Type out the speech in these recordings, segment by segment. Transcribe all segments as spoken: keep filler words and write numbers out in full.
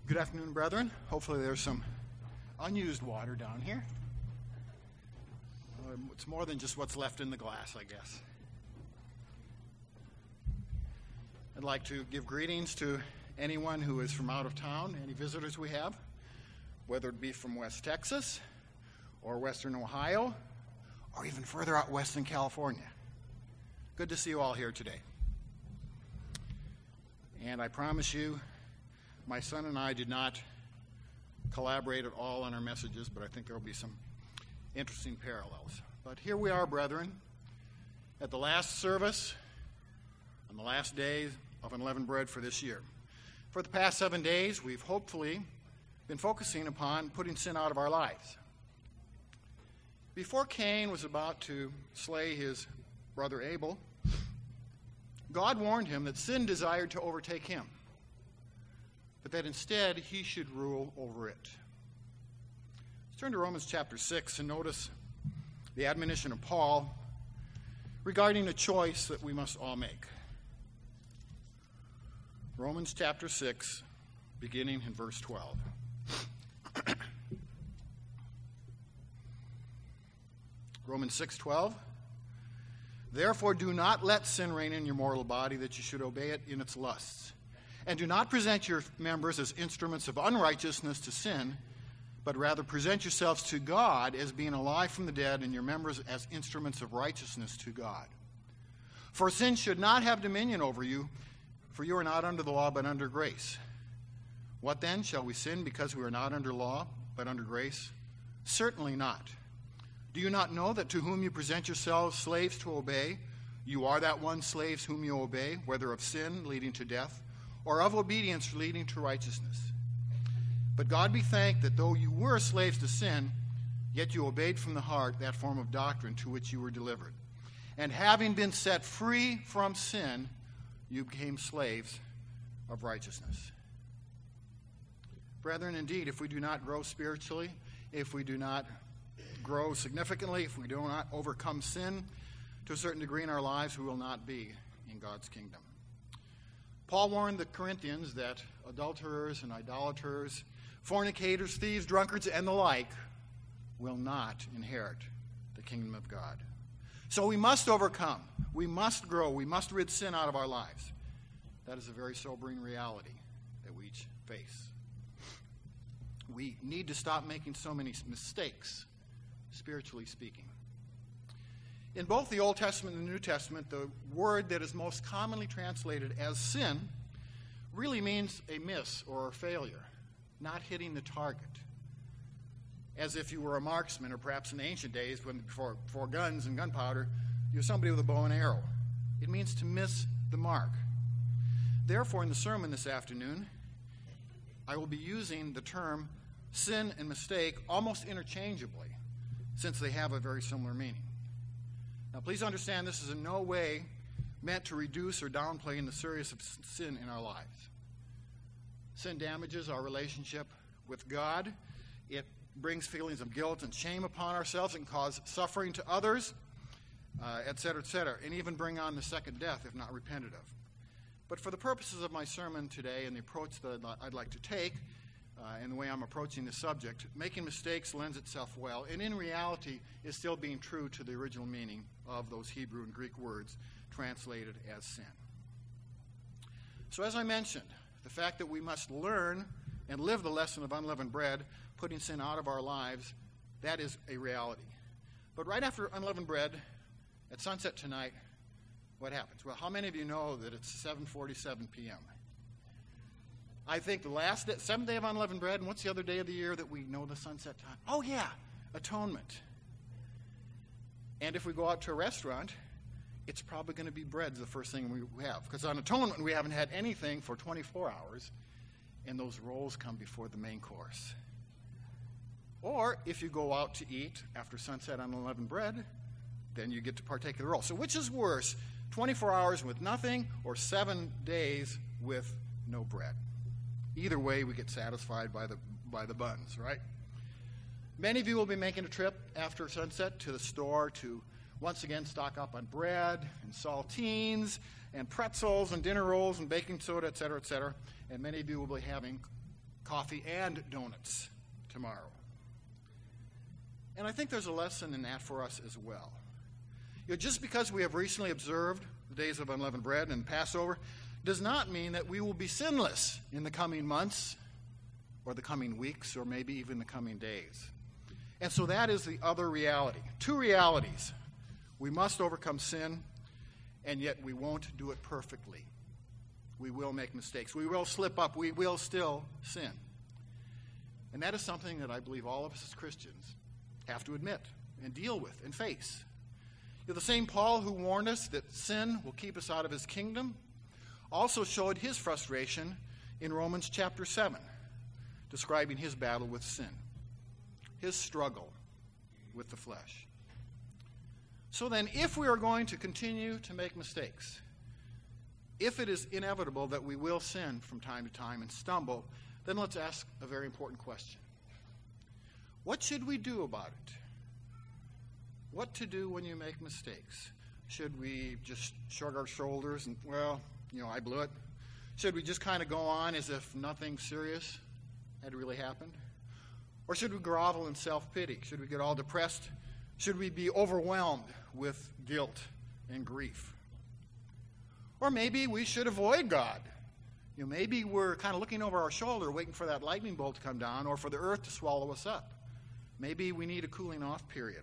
Good afternoon, brethren. Hopefully there's some unused water down here. Uh, It's more than just what's left in the glass, I guess. I'd like to give greetings to anyone who is from out of town, any visitors we have, whether it be from West Texas or Western Ohio or even further out west in California. Good to see you all here today. And I promise you, my son and I did not collaborate at all on our messages, but I think there will be some interesting parallels. But here we are, brethren, at the last service, on the last day of unleavened bread for this year. For the past seven days, we've hopefully been focusing upon putting sin out of our lives. Before Cain was about to slay his brother Abel, God warned him that sin desired to overtake him, but that instead he should rule over it. Let's turn to Romans chapter six and notice the admonition of Paul regarding a choice that we must all make. Romans chapter six, beginning in verse twelve. Romans six twelve. Therefore do not let sin reign in your mortal body, that you should obey it in its lusts. And do not present your members as instruments of unrighteousness to sin, but rather present yourselves to God as being alive from the dead, and your members as instruments of righteousness to God. For sin should not have dominion over you, for you are not under the law, but under grace. What then? Shall we sin because we are not under law, but under grace? Certainly not. Do you not know that to whom you present yourselves slaves to obey, you are that one slaves whom you obey, whether of sin leading to death, or of obedience leading to righteousness? But God be thanked that though you were slaves to sin, yet you obeyed from the heart that form of doctrine to which you were delivered. And having been set free from sin, you became slaves of righteousness. Brethren, indeed, if we do not grow spiritually, if we do not grow significantly, if we do not overcome sin to a certain degree in our lives, we will not be in God's kingdom. Paul warned the Corinthians that adulterers and idolaters, fornicators, thieves, drunkards, and the like will not inherit the kingdom of God. So we must overcome. We must grow. We must rid sin out of our lives. That is a very sobering reality that we each face. We need to stop making so many mistakes, spiritually speaking. In both the Old Testament and the New Testament, the word that is most commonly translated as sin really means a miss or a failure, not hitting the target. As if you were a marksman, or perhaps in ancient days, when before, before guns and gunpowder, you were somebody with a bow and arrow. It means to miss the mark. Therefore, in the sermon this afternoon, I will be using the term sin and mistake almost interchangeably, since they have a very similar meaning. Now, please understand, this is in no way meant to reduce or downplay the seriousness of sin in our lives. Sin damages our relationship with God. It brings feelings of guilt and shame upon ourselves and cause suffering to others, uh, et cetera, et cetera, and even bring on the second death if not repented of. But for the purposes of my sermon today and the approach that I'd like to take, Uh, and the way I'm approaching the subject, making mistakes lends itself well, and in reality is still being true to the original meaning of those Hebrew and Greek words translated as sin. So as I mentioned, the fact that we must learn and live the lesson of unleavened bread, putting sin out of our lives, that is a reality. But right after unleavened bread, at sunset tonight, what happens? Well, how many of you know that it's seven forty-seven p.m.? I think the last day, seventh day of unleavened bread, and what's the other day of the year that we know the sunset time? Oh, yeah, atonement. And if we go out to a restaurant, it's probably going to be bread the first thing we have. Because on atonement, we haven't had anything for twenty-four hours, and those rolls come before the main course. Or if you go out to eat after sunset on unleavened bread, then you get to partake of the roll. So which is worse, twenty-four hours with nothing or seven days with no bread? Either way, we get satisfied by the by the buns, right? Many of you will be making a trip after sunset to the store to once again stock up on bread and saltines and pretzels and dinner rolls and baking soda, et cetera, et cetera. And many of you will be having coffee and donuts tomorrow. And I think there's a lesson in that for us as well. You know, just because we have recently observed the days of unleavened bread and Passover does not mean that we will be sinless in the coming months or the coming weeks or maybe even the coming days. And so that is the other reality. Two realities. We must overcome sin, and yet we won't do it perfectly. We will make mistakes. We will slip up. We will still sin. And that is something that I believe all of us as Christians have to admit and deal with and face. You know, the same Paul who warned us that sin will keep us out of his kingdom also showed his frustration in Romans chapter seven, describing his battle with sin, his struggle with the flesh. So then, if we are going to continue to make mistakes, if it is inevitable that we will sin from time to time and stumble, then let's ask a very important question. What should we do about it? What to do when you make mistakes? Should we just shrug our shoulders and, well, you know, I blew it? Should we just kind of go on as if nothing serious had really happened? Or should we grovel in self-pity? Should we get all depressed? Should we be overwhelmed with guilt and grief? Or maybe we should avoid God. You know, maybe we're kind of looking over our shoulder waiting for that lightning bolt to come down or for the earth to swallow us up. Maybe we need a cooling off period.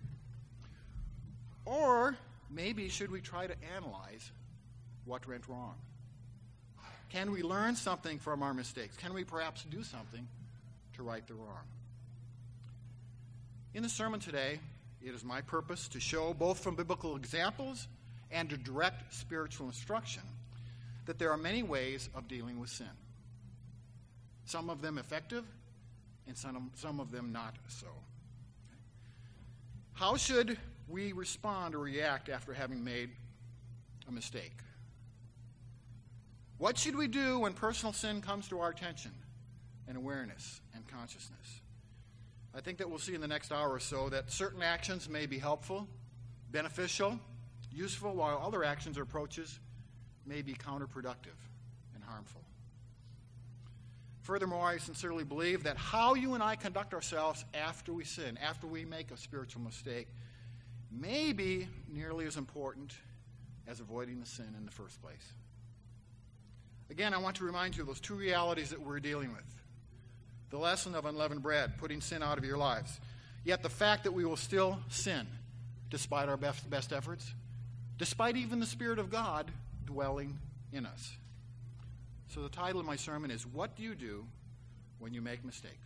Or maybe should we try to analyze what went wrong? Can we learn something from our mistakes? Can we perhaps do something to right the wrong? In the sermon today, it is my purpose to show, both from biblical examples and to direct spiritual instruction, that there are many ways of dealing with sin. Some of them effective, and some, some of them not so. How should we respond or react after having made a mistake? What should we do when personal sin comes to our attention and awareness and consciousness? I think that we'll see in the next hour or so that certain actions may be helpful, beneficial, useful, while other actions or approaches may be counterproductive and harmful. Furthermore, I sincerely believe that how you and I conduct ourselves after we sin, after we make a spiritual mistake, may be nearly as important as avoiding the sin in the first place. Again, I want to remind you of those two realities that we're dealing with. The lesson of unleavened bread, putting sin out of your lives. Yet the fact that we will still sin despite our best, best efforts, despite even the Spirit of God dwelling in us. So the title of my sermon is, What Do You Do When You Make Mistakes?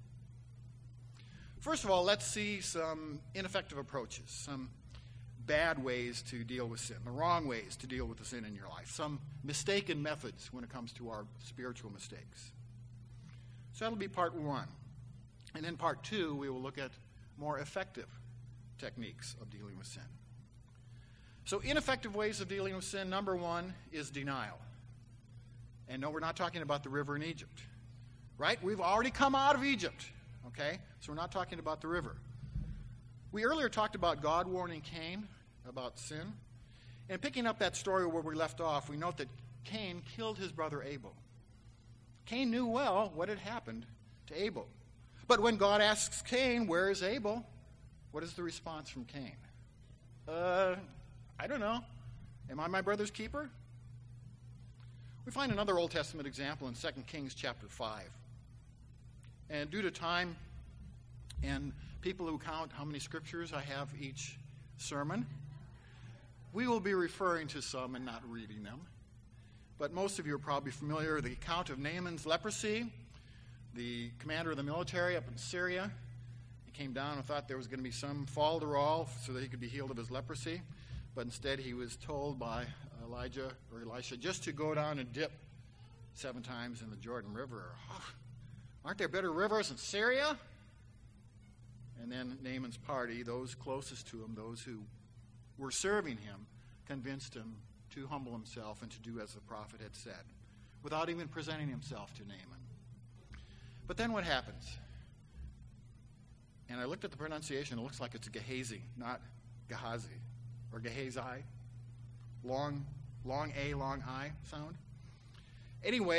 First of all, let's see some ineffective approaches, some bad ways to deal with sin, the wrong ways to deal with the sin in your life, some mistaken methods when it comes to our spiritual mistakes. So that'll be part one. And in part two, we will look at more effective techniques of dealing with sin. So ineffective ways of dealing with sin, number one is denial. And no, we're not talking about the river in Egypt, right? We've already come out of Egypt, okay? So we're not talking about the river. We earlier talked about God warning Cain about sin. And picking up that story where we left off, we note that Cain killed his brother Abel. Cain knew well what had happened to Abel. But when God asks Cain, where is Abel? What is the response from Cain? Uh, I don't know. Am I my brother's keeper? We find another Old Testament example in Second Kings chapter five. And due to time and people who count how many scriptures I have each sermon, we will be referring to some and not reading them. But most of you are probably familiar with the account of Naaman's leprosy. The commander of the military up in Syria, he came down and thought there was going to be some falderall so that he could be healed of his leprosy. But instead he was told by Elijah or Elisha just to go down and dip seven times in the Jordan River. Oh, aren't there better rivers in Syria? And then Naaman's party, those closest to him, those who were serving him, convinced him to humble himself and to do as the prophet had said, without even presenting himself to Naaman. But then what happens? And I looked at the pronunciation. It looks like it's Gehazi, not Gehazi, or Gehazi. Long, long A, long I sound. Anyway,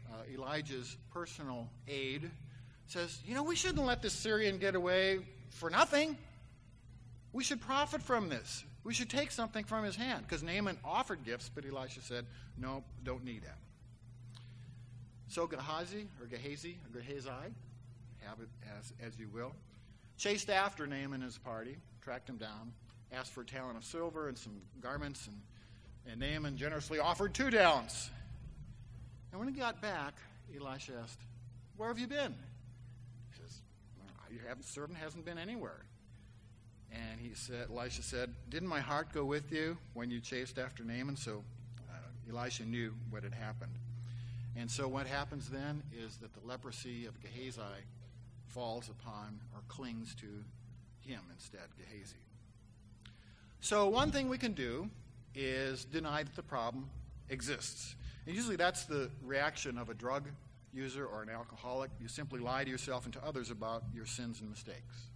uh, Elijah's personal aide, says, you know, we shouldn't let this Syrian get away for nothing. We should profit from this. We should take something from his hand. Because Naaman offered gifts, but Elisha said, no, don't need that. So Gehazi, or Gehazi, or Gehazi, have it as, as you will, chased after Naaman and his party, tracked him down, asked for a talent of silver and some garments, and, and Naaman generously offered two talents. And when he got back, Elisha asked, where have you been? He says, your servant hasn't been anywhere. And he said, Elisha said, didn't my heart go with you when you chased after Naaman? So uh, Elisha knew what had happened. And so what happens then is that the leprosy of Gehazi falls upon or clings to him instead, Gehazi. So one thing we can do is deny that the problem exists. And usually that's the reaction of a drug user or an alcoholic. You simply lie to yourself and to others about your sins and mistakes.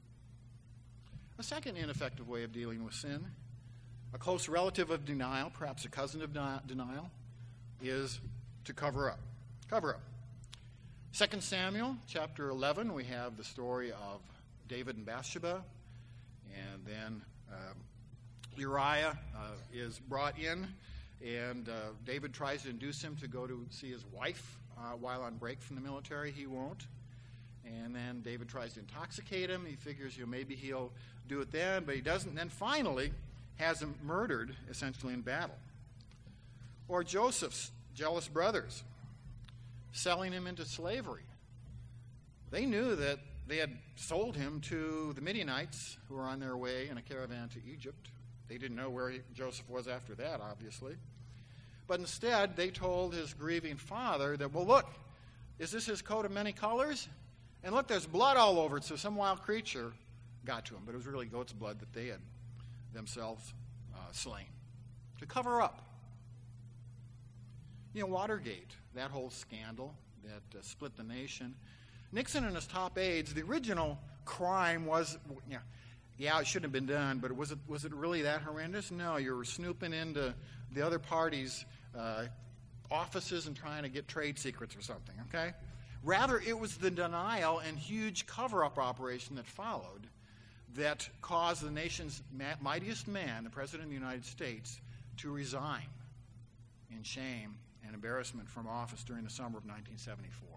A second ineffective way of dealing with sin, a close relative of denial, perhaps a cousin of de- denial, is to cover up. Cover up. Second Samuel chapter eleven, we have the story of David and Bathsheba, and then uh, Uriah uh, is brought in, and uh, David tries to induce him to go to see his wife uh, while on break from the military. He won't. And then David tries to intoxicate him. He figures, you know, maybe he'll do it then, but he doesn't. And then finally has him murdered, essentially in battle. Or Joseph's jealous brothers selling him into slavery. They knew that they had sold him to the Midianites, who were on their way in a caravan to Egypt. They didn't know where he, Joseph was after that, obviously. But instead, they told his grieving father that, well, look, is this his coat of many colors? And look, there's blood all over it, so some wild creature got to him. But it was really goat's blood that they had themselves uh, slain to cover up. You know, Watergate, that whole scandal that uh, split the nation. Nixon and his top aides, the original crime was, you know, yeah, it shouldn't have been done, but was it was it really that horrendous? No, you were snooping into the other party's uh, offices and trying to get trade secrets or something, okay? Rather, it was the denial and huge cover-up operation that followed that caused the nation's mightiest man, the President of the United States, to resign in shame and embarrassment from office during the summer of nineteen seventy-four.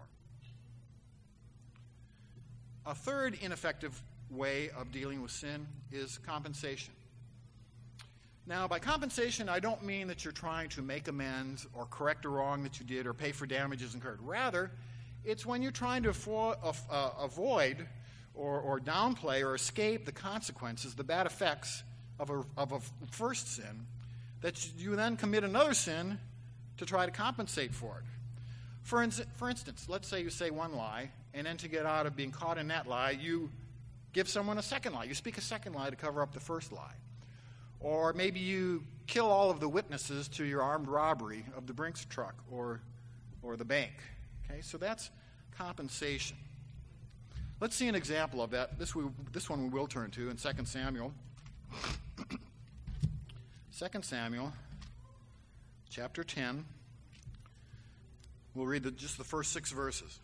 A third ineffective way of dealing with sin is compensation. Now, by compensation, I don't mean that you're trying to make amends or correct a wrong that you did or pay for damages incurred. Rather, it's when you're trying to avo- uh, avoid or, or downplay or escape the consequences, the bad effects of a, of a first sin, that you then commit another sin to try to compensate for it. For, in, for instance, let's say you say one lie, and then to get out of being caught in that lie, you give someone a second lie. You speak a second lie to cover up the first lie. Or maybe you kill all of the witnesses to your armed robbery of the Brinks truck or, or the bank. Okay, so that's compensation. Let's see an example of that. This, we, this one we will turn to in Second Samuel. Second Samuel, chapter ten. We'll read the, just the first six verses.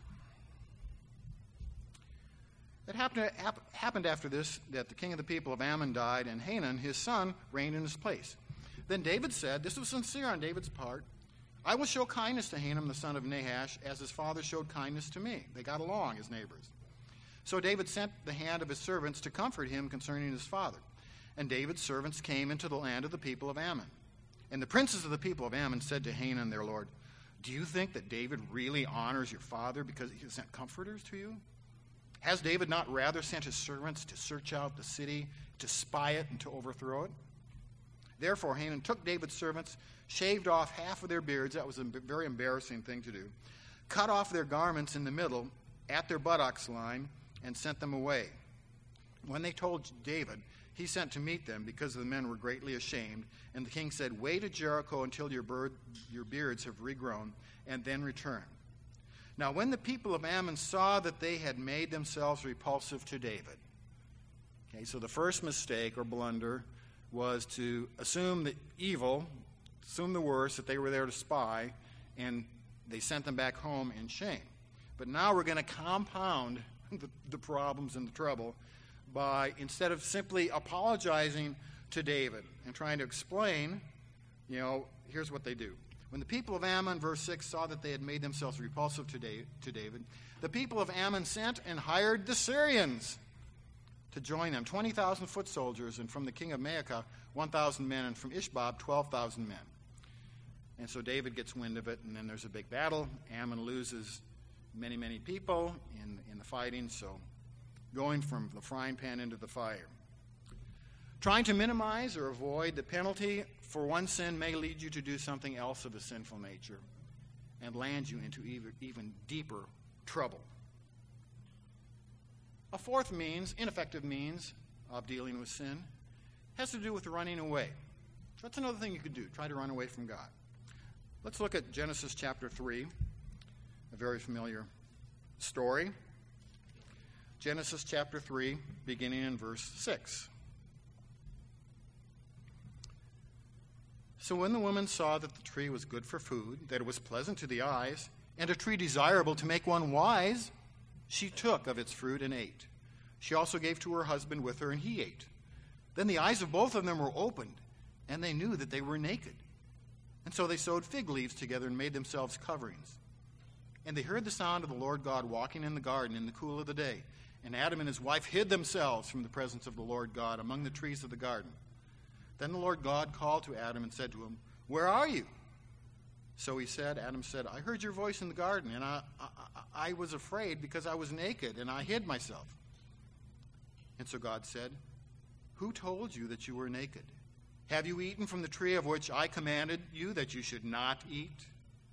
It happened, happened after this that the king of the people of Ammon died, and Hanun, his son, reigned in his place. Then David said, this was sincere on David's part, I will show kindness to Hanun, the son of Nahash, as his father showed kindness to me. They got along as neighbors. So David sent the hand of his servants to comfort him concerning his father. And David's servants came into the land of the people of Ammon. And the princes of the people of Ammon said to Hanun, their lord, do you think that David really honors your father because he sent comforters to you? Has David not rather sent his servants to search out the city, to spy it, and to overthrow it? Therefore Hanun took David's servants, shaved off half of their beards, that was a very embarrassing thing to do, cut off their garments in the middle at their buttocks line, and sent them away. When they told David, he sent to meet them because the men were greatly ashamed. And the king said, wait at Jericho until your, bird, your beards have regrown, and then return. Now, when the people of Ammon saw that they had made themselves repulsive to David, okay, so the first mistake or blunder was to assume the evil, assume the worst, that they were there to spy, and they sent them back home in shame. But now we're going to compound the, the problems and the trouble by, instead of simply apologizing to David and trying to explain, you know, here's what they do. When the people of Ammon, verse six, saw that they had made themselves repulsive to David, the people of Ammon sent and hired the Syrians to join them, twenty thousand foot soldiers, and from the king of Maacah, one thousand men, and from Ishbob, twelve thousand men. And so David gets wind of it, and then there's a big battle. Ammon loses many, many people in, in the fighting, so going from the frying pan into the fire. Trying to minimize or avoid the penalty for one sin may lead you to do something else of a sinful nature and land you into even, even deeper trouble. A fourth means, ineffective means of dealing with sin, has to do with running away. That's another thing you could do, try to run away from God. Let's look at Genesis chapter three, a very familiar story. Genesis chapter three, beginning in verse six. So when the woman saw that the tree was good for food, that it was pleasant to the eyes, and a tree desirable to make one wise, she took of its fruit and ate. She also gave to her husband with her, and he ate. Then the eyes of both of them were opened, and they knew that they were naked. And so they sewed fig leaves together and made themselves coverings. And they heard the sound of the Lord God walking in the garden in the cool of the day. And Adam and his wife hid themselves from the presence of the Lord God among the trees of the garden. Then the Lord God called to Adam and said to him, "Where are you?" So he said, Adam said, "I heard your voice in the garden, and I, I, I was afraid because I was naked, and I hid myself." And so God said, "Who told you that you were naked? Have you eaten from the tree of which I commanded you that you should not eat?"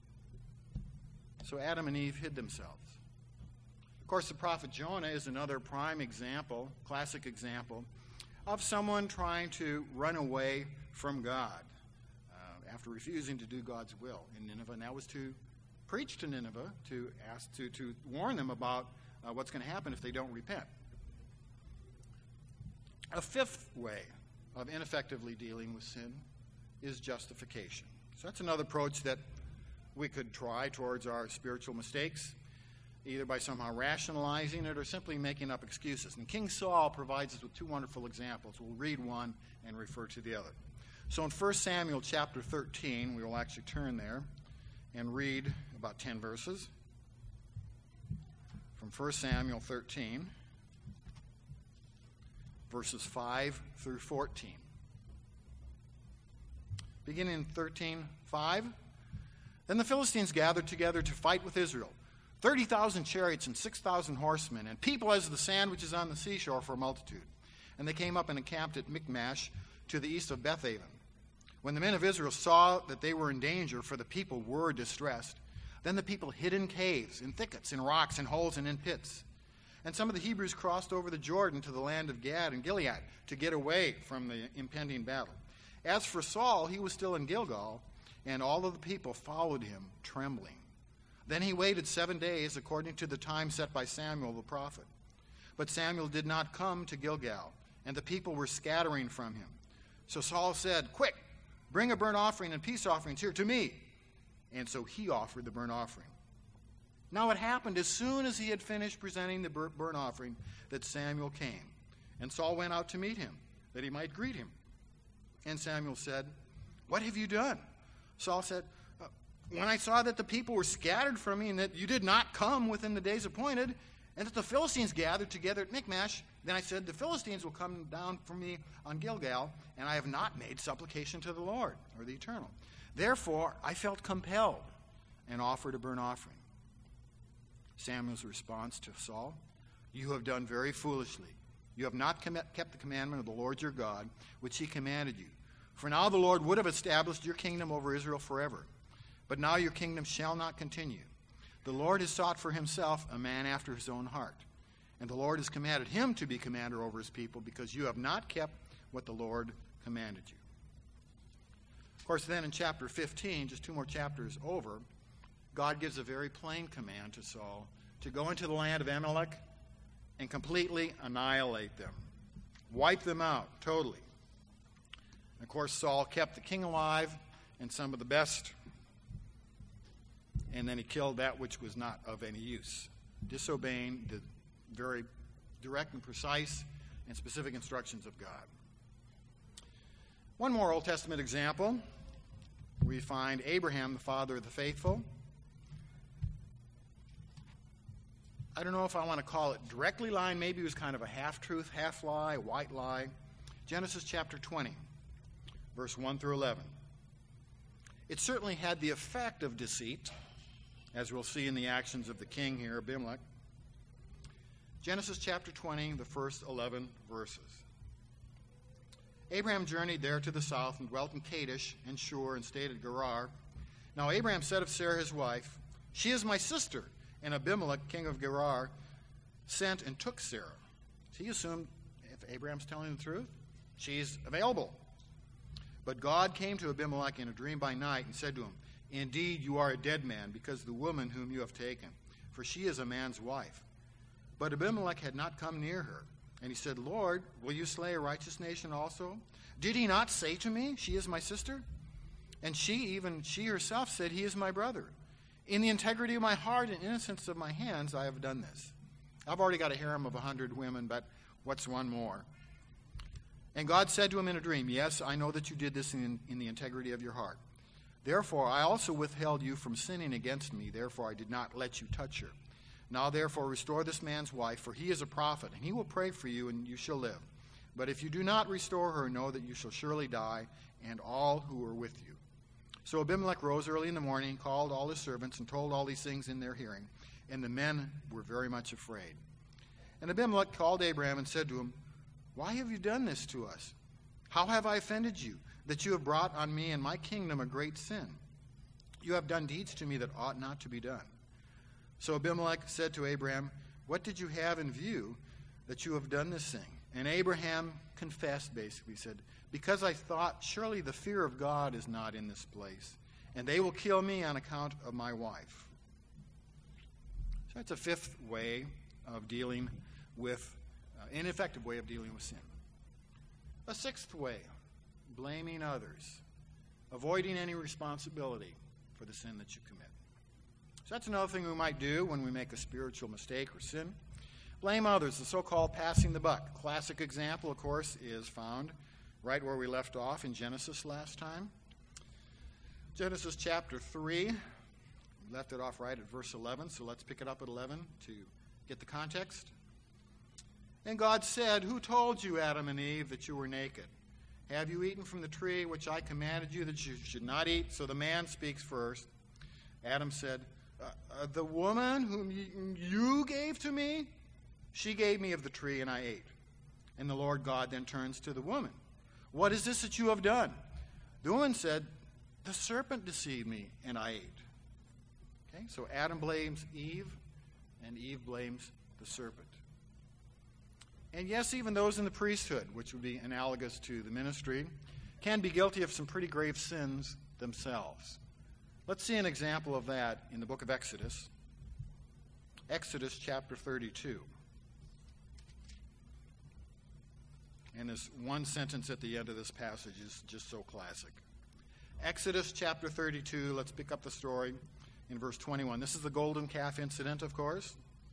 So Adam and Eve hid themselves. Of course, the prophet Jonah is another prime example, classic example, of someone trying to run away from God uh, after refusing to do God's will in Nineveh. And that was to preach to Nineveh, to ask to, to warn them about uh, what's going to happen if they don't repent. A fifth way of ineffectively dealing with sin is justification. So that's another approach that we could try towards our spiritual mistakes, either by somehow rationalizing it or simply making up excuses. And King Saul provides us with two wonderful examples. We'll read one and refer to the other. So in First Samuel chapter thirteen, we will actually turn there and read about ten verses. From First Samuel thirteen, verses five through fourteen. Beginning in thirteen five. Then the Philistines gathered together to fight with Israel, thirty thousand chariots and six thousand horsemen, and people as the sand which is on the seashore for a multitude. And they came up and encamped at Michmash to the east of Bethaven. When the men of Israel saw that they were in danger, for the people were distressed, then the people hid in caves, in thickets, in rocks, in holes, and in pits. And some of the Hebrews crossed over the Jordan to the land of Gad and Gilead to get away from the impending battle. As for Saul, he was still in Gilgal, and all of the people followed him, trembling. Then he waited seven days, according to the time set by Samuel the prophet. But Samuel did not come to Gilgal, and the people were scattering from him. So Saul said, "Quick, bring a burnt offering and peace offerings here to me." And so he offered the burnt offering. Now it happened as soon as he had finished presenting the burnt offering that Samuel came. And Saul went out to meet him, that he might greet him. And Samuel said, "What have you done?" Saul said, uh, "When I saw that the people were scattered from me and that you did not come within the days appointed, and that the Philistines gathered together at Michmash, then I said, the Philistines will come down from me on Gilgal, and I have not made supplication to the Lord," or the Eternal. "Therefore I felt compelled and offered a burnt offering." Samuel's response to Saul, "You have done very foolishly. You have not com- kept the commandment of the Lord your God, which he commanded you. For now the Lord would have established your kingdom over Israel forever. But now your kingdom shall not continue. The Lord has sought for himself a man after his own heart. And the Lord has commanded him to be commander over his people, because you have not kept what the Lord commanded you." Of course, then in chapter fifteen, just two more chapters over, God gives a very plain command to Saul to go into the land of Amalek and completely annihilate them. Wipe them out totally. And of course, Saul kept the king alive and some of the best and then he killed that which was not of any use, disobeying the very direct and precise and specific instructions of God. One more Old Testament example. We find Abraham, the father of the faithful. I don't know if I want to call it directly lying. Maybe it was kind of a half-truth, half-lie, a white lie. Genesis chapter twenty, verse one through eleven. It certainly had the effect of deceit, as we'll see in the actions of the king here, Abimelech. Genesis chapter twenty, the first eleven verses. Abraham journeyed there to the south and dwelt in Kadesh and Shur and stayed at Gerar. Now Abraham said of Sarah his wife, "She is my sister." And Abimelech, king of Gerar, sent and took Sarah. So he assumed, if Abraham's telling the truth, she's available. But God came to Abimelech in a dream by night and said to him, "Indeed, you are a dead man, because of the woman whom you have taken, for she is a man's wife." But Abimelech had not come near her. And he said, "Lord, will you slay a righteous nation also? Did he not say to me, 'She is my sister'?" And she, even she herself, said, "He is my brother. In the integrity of my heart and innocence of my hands, I have done this. I've already got a harem of a hundred women, but what's one more?" And God said to him in a dream, "Yes, I know that you did this in, in the integrity of your heart. Therefore, I also withheld you from sinning against me. Therefore, I did not let you touch her. Now, therefore, restore this man's wife, for he is a prophet, and he will pray for you, and you shall live. But if you do not restore her, know that you shall surely die, and all who are with you." So Abimelech rose early in the morning, called all his servants, and told all these things in their hearing. And the men were very much afraid. And Abimelech called Abraham and said to him, "Why have you done this to us? How have I offended you, that you have brought on me and my kingdom a great sin? You have done deeds to me that ought not to be done." So Abimelech said to Abraham, "What did you have in view that you have done this thing?" And Abraham confessed, basically said, "Because I thought, surely the fear of God is not in this place, and they will kill me on account of my wife." So that's a fifth way of dealing with, uh, an ineffective way of dealing with sin. A sixth way, blaming others, avoiding any responsibility for the sin that you commit. So that's another thing we might do when we make a spiritual mistake or sin. Blame others, the so-called passing the buck. Classic example, of course, is found right where we left off in Genesis last time. Genesis chapter three, we left it off right at verse eleven, so let's pick it up at eleven to get the context. And God said, "Who told you, Adam and Eve, that you were naked? Have you eaten from the tree which I commanded you that you should not eat?" So the man speaks first. Adam said, uh, uh, "The woman whom you, you gave to me, she gave me of the tree, and I ate." And the Lord God then turns to the woman. "What is this that you have done?" The woman said, "The serpent deceived me, and I ate." Okay, so Adam blames Eve, and Eve blames the serpent. And yes, even those in the priesthood, which would be analogous to the ministry, can be guilty of some pretty grave sins themselves. Let's see an example of that in the book of Exodus. Exodus chapter thirty-two. And this one sentence at the end of this passage is just so classic. Exodus chapter thirty-two, let's pick up the story in verse twenty-one. This is the golden calf incident, of course.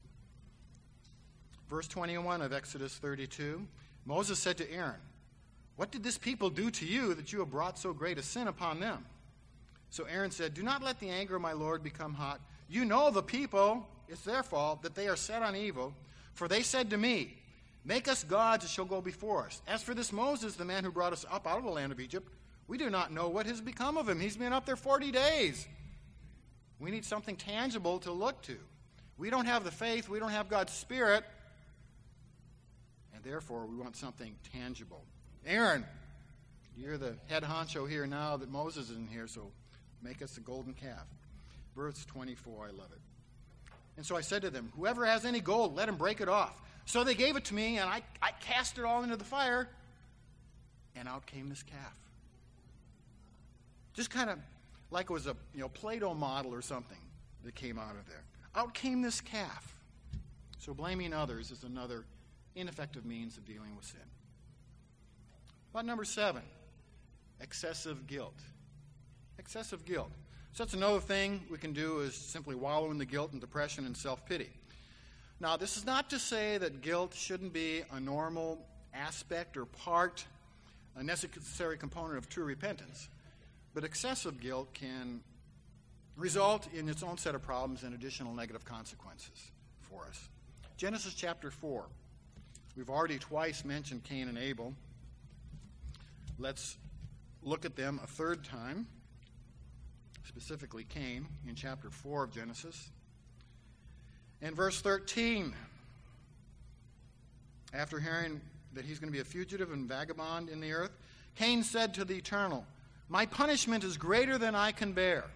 Verse twenty-one of Exodus thirty-two, Moses said to Aaron, "What did this people do to you that you have brought so great a sin upon them?" So Aaron said, "Do not let the anger of my Lord become hot. You know the people, it's their fault, that they are set on evil. For they said to me, 'Make us gods that shall go before us.' As for this Moses, the man who brought us up out of the land of Egypt, we do not know what has become of him. He's been up there forty days. We need something tangible to look to. We don't have the faith. We don't have God's Spirit. And therefore, we want something tangible. Aaron, you're the head honcho here now that Moses isn't here, so make us a golden calf." Verse twenty-four, I love it. "And so I said to them, 'Whoever has any gold, let him break it off.' So they gave it to me, and I, I cast it all into the fire, and out came this calf." Just kind of like it was a you know Play-Doh model or something that came out of there. Out came this calf. So blaming others is another ineffective means of dealing with sin. But number seven, excessive guilt. Excessive guilt. So that's another thing we can do, is simply wallow in the guilt and depression and self-pity. Now, this is not to say that guilt shouldn't be a normal aspect or part, a necessary component of true repentance. But excessive guilt can result in its own set of problems and additional negative consequences for us. Genesis chapter four. We've already twice mentioned Cain and Abel. Let's look at them a third time, specifically Cain, in chapter four of Genesis. In verse thirteen, after hearing that he's going to be a fugitive and vagabond in the earth, Cain said to the Eternal, "My punishment is greater than I can bear."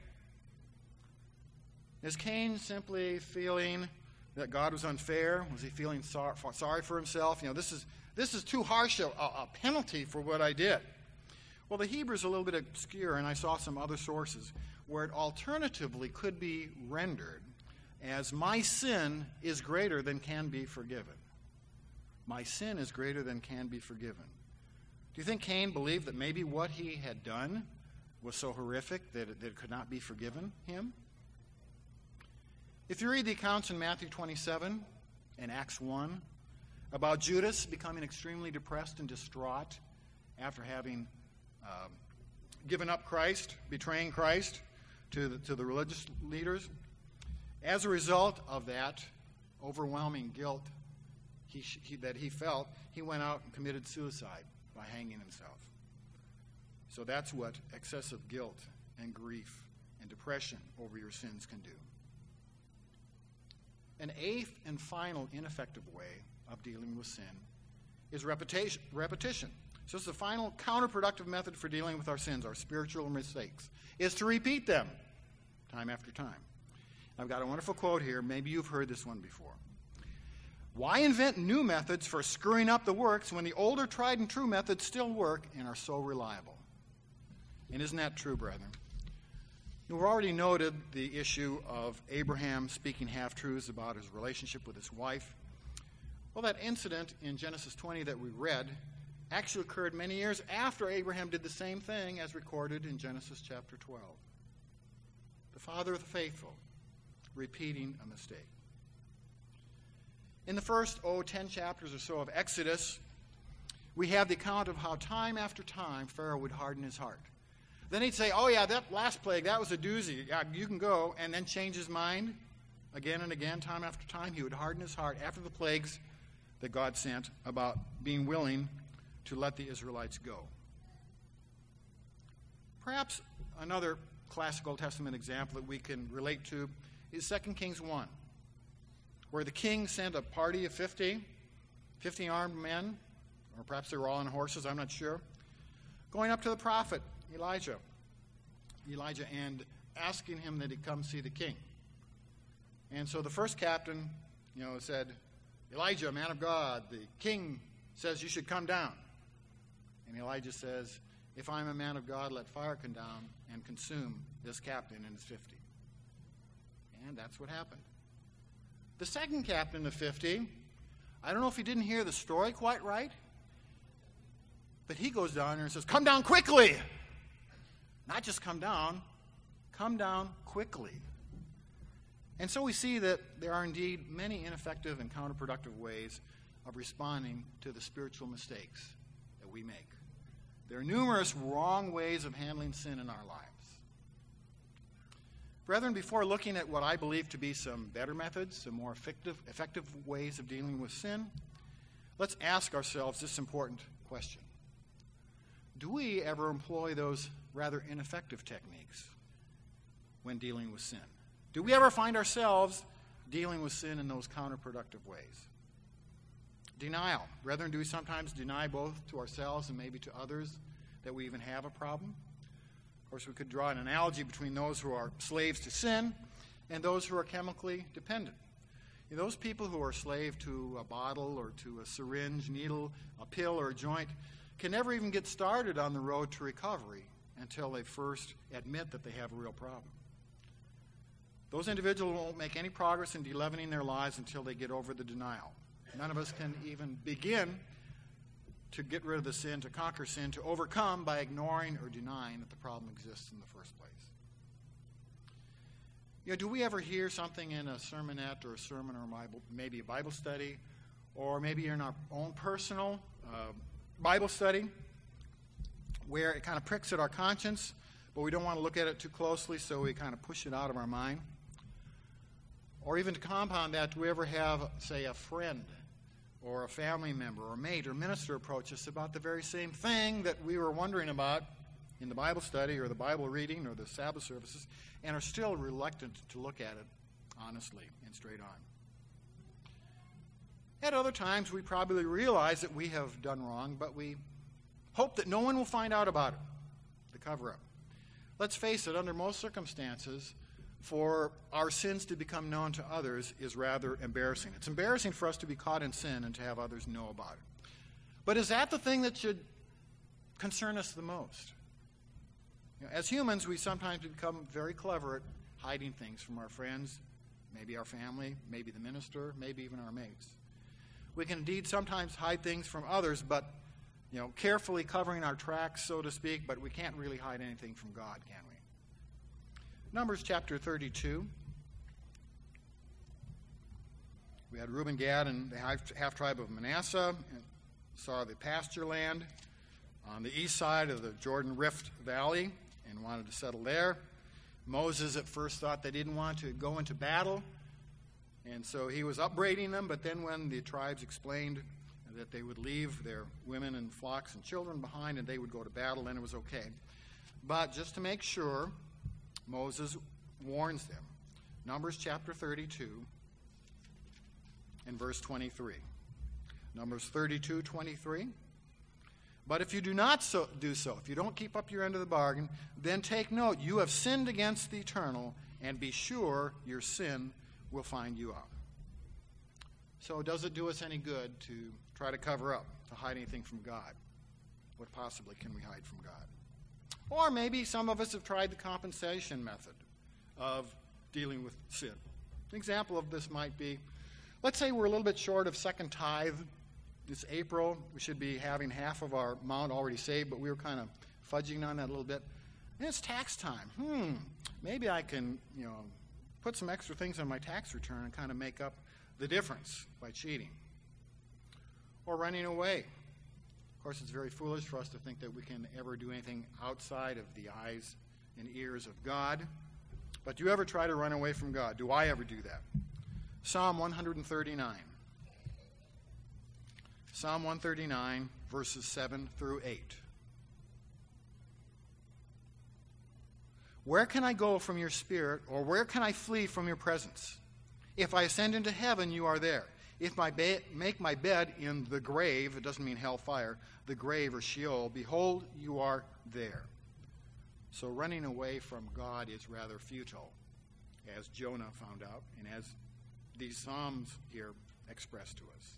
Is Cain simply feeling that God was unfair? Was he feeling sorry for himself? You know, this is this is too harsh a, a penalty for what I did. Well, the Hebrew is a little bit obscure, and I saw some other sources where it alternatively could be rendered as, "My sin is greater than can be forgiven." My sin is greater than can be forgiven. Do you think Cain believed that maybe what he had done was so horrific that it, that it could not be forgiven him? If you read the accounts in Matthew twenty-seven and Acts one about Judas becoming extremely depressed and distraught after having um, given up Christ, betraying Christ to the, to the religious leaders, as a result of that overwhelming guilt he, he, that he felt, he went out and committed suicide by hanging himself. So that's what excessive guilt and grief and depression over your sins can do. An eighth and final ineffective way of dealing with sin is repetition. repetition. So it's the final counterproductive method for dealing with our sins, our spiritual mistakes, is to repeat them time after time. I've got a wonderful quote here. Maybe you've heard this one before. "Why invent new methods for screwing up the works when the older tried and true methods still work and are so reliable?" And isn't that true, brethren? We've already noted the issue of Abraham speaking half-truths about his relationship with his wife. Well, that incident in Genesis twenty that we read actually occurred many years after Abraham did the same thing as recorded in Genesis chapter twelve. The father of the faithful repeating a mistake. In the first, oh, ten chapters or so of Exodus, we have the account of how time after time Pharaoh would harden his heart. Then he'd say, "Oh yeah, that last plague, that was a doozy. Yeah, you can go," and then change his mind again and again, time after time. He would harden his heart after the plagues that God sent about being willing to let the Israelites go. Perhaps another classic Old Testament example that we can relate to is Second Kings one, where the king sent a party of fifty, fifty armed men, or perhaps they were all on horses, I'm not sure, going up to the prophet Elijah, Elijah, and asking him that he come see the king. And so the first captain, you know, said, "Elijah, man of God, the king says you should come down." And Elijah says, "If I'm a man of God, let fire come down and consume this captain and his fifty." And that's what happened. The second captain of fifty, I don't know if he didn't hear the story quite right, but he goes down there and says, "Come down quickly." Not just come down, come down quickly. And so we see that there are indeed many ineffective and counterproductive ways of responding to the spiritual mistakes that we make. There are numerous wrong ways of handling sin in our lives. Brethren, before looking at what I believe to be some better methods, some more effective, effective ways of dealing with sin, let's ask ourselves this important question. Do we ever employ those rather ineffective techniques when dealing with sin? Do we ever find ourselves dealing with sin in those counterproductive ways? Denial. Brethren, do we sometimes deny both to ourselves and maybe to others that we even have a problem? Of course, we could draw an analogy between those who are slaves to sin and those who are chemically dependent. You know, those people who are slave to a bottle or to a syringe, needle, a pill, or a joint can never even get started on the road to recovery until they first admit that they have a real problem. Those individuals won't make any progress in de-leavening their lives until they get over the denial. None of us can even begin to get rid of the sin, to conquer sin, to overcome by ignoring or denying that the problem exists in the first place. You know, do we ever hear something in a sermonette or a sermon or a Bible, maybe a Bible study, or maybe in our own personal uh, Bible study, where it kind of pricks at our conscience, but we don't want to look at it too closely, so we kind of push it out of our mind? Or even to compound that, do we ever have, say, a friend or a family member or mate or minister approach us about the very same thing that we were wondering about in the Bible study or the Bible reading or the Sabbath services, and are still reluctant to look at it honestly and straight on? At other times, we probably realize that we have done wrong, but we hope that no one will find out about it, the cover-up. Let's face it, under most circumstances, for our sins to become known to others is rather embarrassing. It's embarrassing for us to be caught in sin and to have others know about it. But is that the thing that should concern us the most? You know, as humans, we sometimes become very clever at hiding things from our friends, maybe our family, maybe the minister, maybe even our mates. We can indeed sometimes hide things from others, but, you know, carefully covering our tracks, so to speak, but we can't really hide anything from God, can we? Numbers chapter thirty-two. We had Reuben, Gad, and the half tribe of Manasseh, and saw the pasture land on the east side of the Jordan Rift Valley and wanted to settle there. Moses at first thought they didn't want to go into battle, and so he was upbraiding them, but then when the tribes explained that they would leave their women and flocks and children behind and they would go to battle, then it was okay. But just to make sure, Moses warns them. Numbers chapter thirty-two and verse twenty-three. Numbers thirty-two, twenty-three. But if you do not so, do so, if you don't keep up your end of the bargain, then take note, you have sinned against the Eternal, and be sure your sin will find you out. So does it do us any good to try to cover up, to hide anything from God? What possibly can we hide from God? Or maybe some of us have tried the compensation method of dealing with sin. An example of this might be, let's say we're a little bit short of second tithe. It's April. We should be having half of our amount already saved, but we were kind of fudging on that a little bit. And it's tax time. Hmm, maybe I can, you know, put some extra things on my tax return and kind of make up the difference by cheating. Or running away. Of course, it's very foolish for us to think that we can ever do anything outside of the eyes and ears of God. But do you ever try to run away from God? Do I ever do that? Psalm one thirty-nine. Psalm one thirty-nine, verses seven through eight. Where can I go from your spirit, or where can I flee from your presence? If I ascend into heaven, you are there. If I ba- make my bed in the grave, it doesn't mean hellfire, the grave or Sheol, behold, you are there. So running away from God is rather futile, as Jonah found out, and as these Psalms here express to us.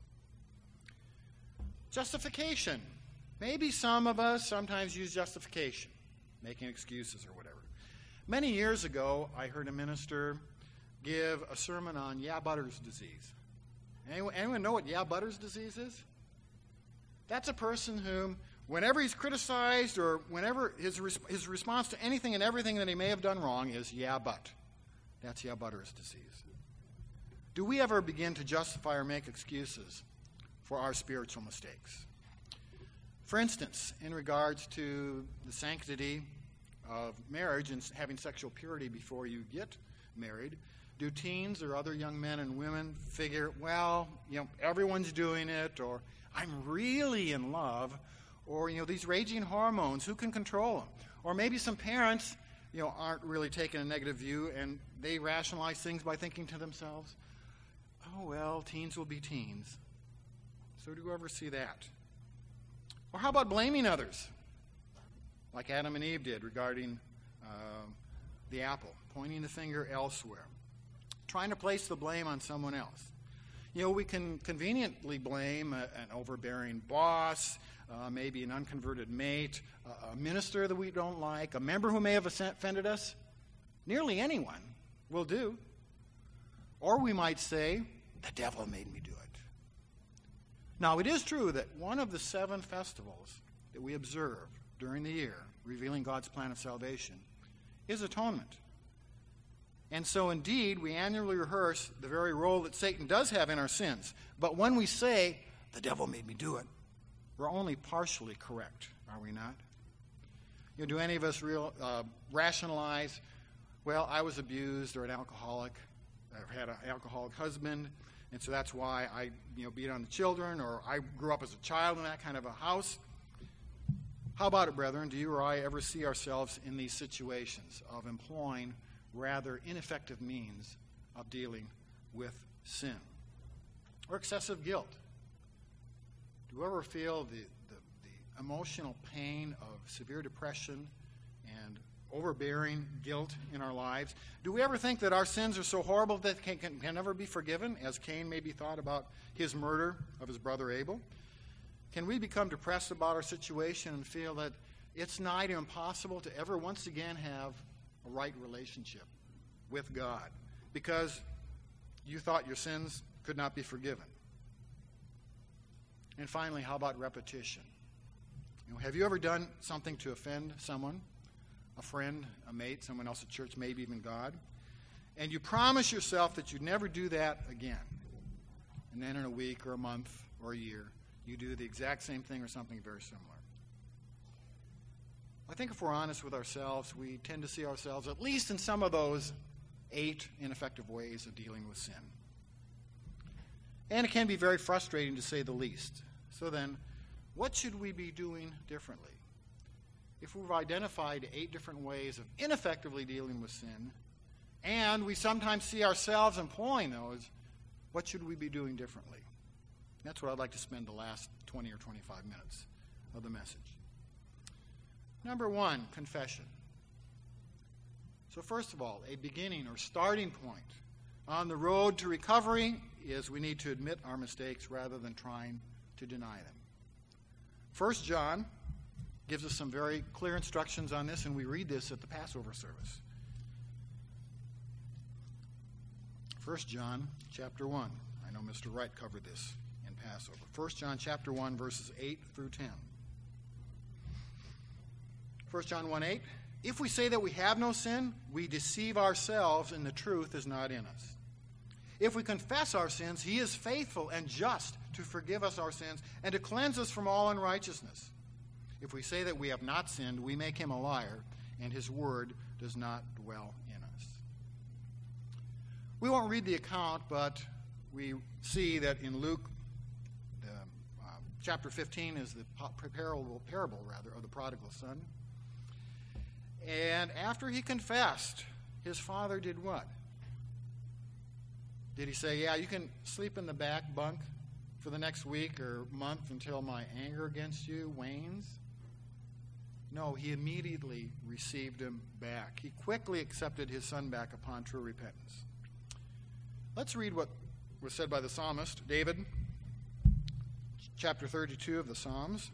Justification. Maybe some of us sometimes use justification, making excuses or whatever. Many years ago, I heard a minister give a sermon on Yeah Butter's disease. Anyone, anyone know what Yeah Butter's disease is? That's a person whom, whenever he's criticized or whenever his, his response to anything and everything that he may have done wrong is, yeah, but. That's Yeah Butter's disease. Do we ever begin to justify or make excuses for our spiritual mistakes? For instance, in regards to the sanctity of marriage and having sexual purity before you get married, do teens or other young men and women figure, well, you know, everyone's doing it, or I'm really in love, or, you know, these raging hormones, who can control them? Or maybe some parents, you know, aren't really taking a negative view, and they rationalize things by thinking to themselves, oh, well, teens will be teens. So do you ever see that? Or how about blaming others, like Adam and Eve did regarding uh, the apple, pointing the finger elsewhere, trying to place the blame on someone else. You know, we can conveniently blame a, an overbearing boss, uh, maybe an unconverted mate, a, a minister that we don't like, a member who may have offended us. Nearly anyone will do. Or we might say, the devil made me do it. Now, it is true that one of the seven festivals that we observe during the year, revealing God's plan of salvation, is atonement. And so indeed, we annually rehearse the very role that Satan does have in our sins. But when we say, the devil made me do it, we're only partially correct, are we not? You know, do any of us real, uh, rationalize, well, I was abused or an alcoholic, I've had an alcoholic husband, and so that's why I you know, beat on the children, or I grew up as a child in that kind of a house. How about it, brethren? Do you or I ever see ourselves in these situations of employing rather ineffective means of dealing with sin? Or excessive guilt? Do you ever feel the, the, the emotional pain of severe depression and overbearing guilt in our lives? Do we ever think that our sins are so horrible that they can, can, can never be forgiven, as Cain maybe thought about his murder of his brother Abel? Can we become depressed about our situation and feel that it's nigh to impossible to ever once again have a right relationship with God because you thought your sins could not be forgiven? And finally, how about repetition? You know, have you ever done something to offend someone, a friend, a mate, someone else at church, maybe even God, and you promise yourself that you'd never do that again? And then in a week or a month or a year, you do the exact same thing or something very similar. I think if we're honest with ourselves, we tend to see ourselves, at least in some of those eight ineffective ways of dealing with sin. And it can be very frustrating, to say the least. So then, what should we be doing differently? If we've identified eight different ways of ineffectively dealing with sin, and we sometimes see ourselves employing those, what should we be doing differently? That's what I'd like to spend the last twenty or twenty-five minutes of the message. Number one, confession. So first of all, a beginning or starting point on the road to recovery is we need to admit our mistakes rather than trying to deny them. First John gives us some very clear instructions on this, and we read this at the Passover service. First John chapter one. I know Mister Wright covered this in Passover. First John chapter one, verses eight through ten. First John one eight. If we say that we have no sin, we deceive ourselves, and the truth is not in us. If we confess our sins, he is faithful and just to forgive us our sins and to cleanse us from all unrighteousness. If we say that we have not sinned, we make him a liar, and his word does not dwell in us. We won't read the account, but we see that in Luke, the, uh, chapter fifteen is the parable, parable rather, of the prodigal son. And after he confessed, his father did what? Did he say, yeah, you can sleep in the back bunk for the next week or month until my anger against you wanes? No, he immediately received him back. He quickly accepted his son back upon true repentance. Let's read what was said by the psalmist, David, chapter thirty-two of the Psalms.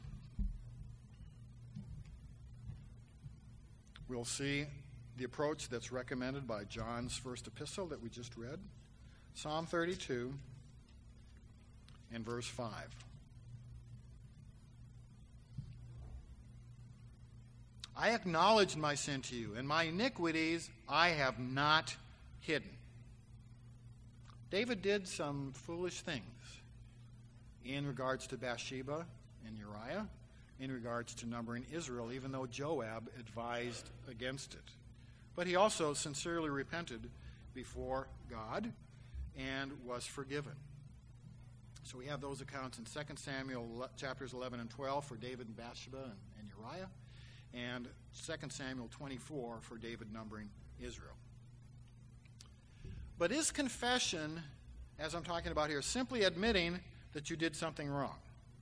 We'll see the approach that's recommended by John's first epistle that we just read. Psalm thirty-two and verse five. I acknowledged my sin to you, and my iniquities I have not hidden. David did some foolish things in regards to Bathsheba and Uriah, in regards to numbering Israel, even though Joab advised against it. But he also sincerely repented before God and was forgiven. So we have those accounts in Second Samuel chapters eleven and twelve for David and Bathsheba and, and Uriah, and Second Samuel twenty-four for David numbering Israel. But is confession, as I'm talking about here, simply admitting that you did something wrong?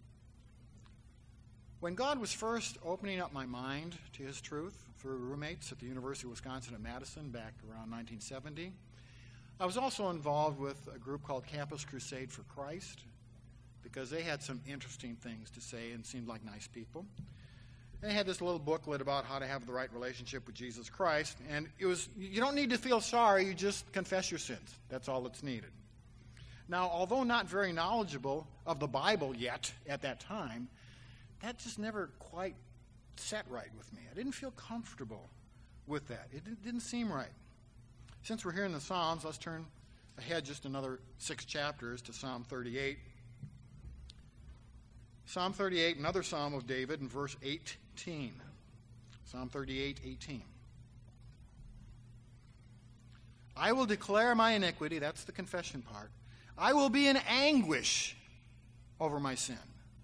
When God was first opening up my mind to his truth through roommates at the University of Wisconsin at Madison back around nineteen seventy, I was also involved with a group called Campus Crusade for Christ because they had some interesting things to say and seemed like nice people. And they had this little booklet about how to have the right relationship with Jesus Christ, and it was, you don't need to feel sorry, you just confess your sins. That's all that's needed. Now, although not very knowledgeable of the Bible yet at that time, that just never quite sat right with me. I didn't feel comfortable with that. It didn't seem right. Since we're here in the Psalms, let's turn ahead just another six chapters to Psalm thirty-eight. Psalm thirty-eight, another Psalm of David, in verse eighteen. Psalm thirty-eight, eighteen. I will declare my iniquity, that's the confession part. I will be in anguish over my sin.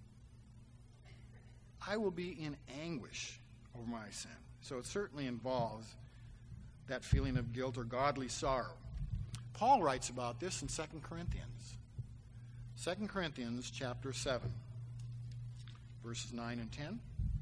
I will be in anguish over my sin. So it certainly involves that feeling of guilt or godly sorrow. Paul writes about this in Second Corinthians. Second Corinthians chapter seven, verses nine and ten.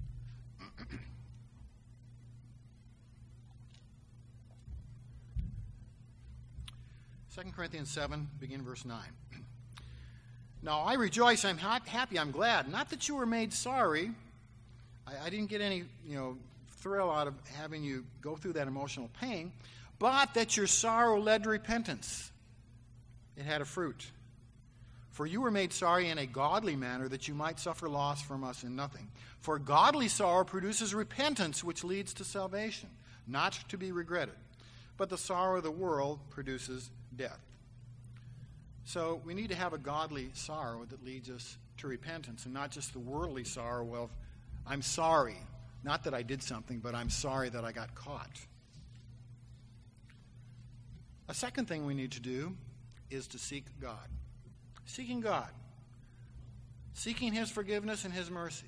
Second Corinthians seven, begin verse nine. Now I rejoice, I'm happy, I'm glad. Not that you were made sorry. I, I didn't get any, you know, thrill out of having you go through that emotional pain, but that your sorrow led to repentance. It had a fruit. For you were made sorry in a godly manner, that you might suffer loss from us in nothing. For godly sorrow produces repentance, which leads to salvation, not to be regretted. But the sorrow of the world produces death. So we need to have a godly sorrow that leads us to repentance, and not just the worldly sorrow of, I'm sorry. Not that I did something, but I'm sorry that I got caught. A second thing we need to do is to seek God. Seeking God. Seeking His forgiveness and His mercy.